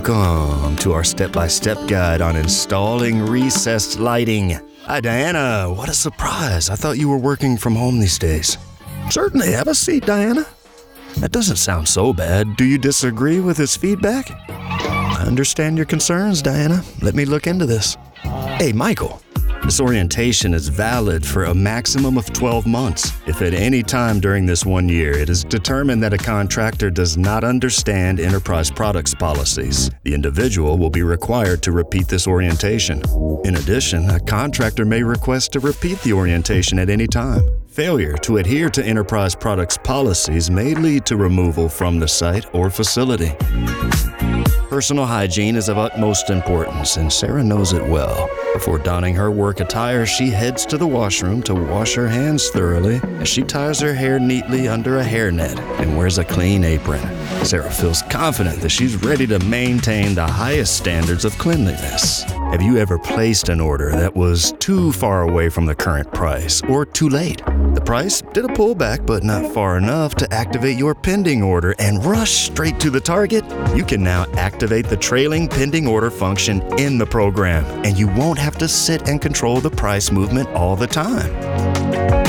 Welcome to our step-by-step guide on installing recessed lighting. Hi, Diana. What a surprise. I thought you were working from home these days. Certainly. Have a seat, Diana. That doesn't sound so bad. Do you disagree with his feedback? I understand your concerns, Diana. Let me look into this. Hey, Michael. This orientation is valid for a maximum of 12 months. If at any time during this 1 year it is determined that a contractor does not understand Enterprise Products policies, the individual will be required to repeat this orientation. In addition, a contractor may request to repeat the orientation at any time. Failure to adhere to Enterprise Products policies may lead to removal from the site or facility. Personal hygiene is of utmost importance, and Sarah knows it well. Before donning her work attire, she heads to the washroom to wash her hands thoroughly as she ties her hair neatly under a hairnet and wears a clean apron. Sarah feels confident that she's ready to maintain the highest standards of cleanliness. Have you ever placed an order that was too far away from the current price or too late? The price did a pullback, but not far enough to activate your pending order and rush straight to the target? You can now activate the trailing pending order function in the program, and you won't have to sit and control the price movement all the time.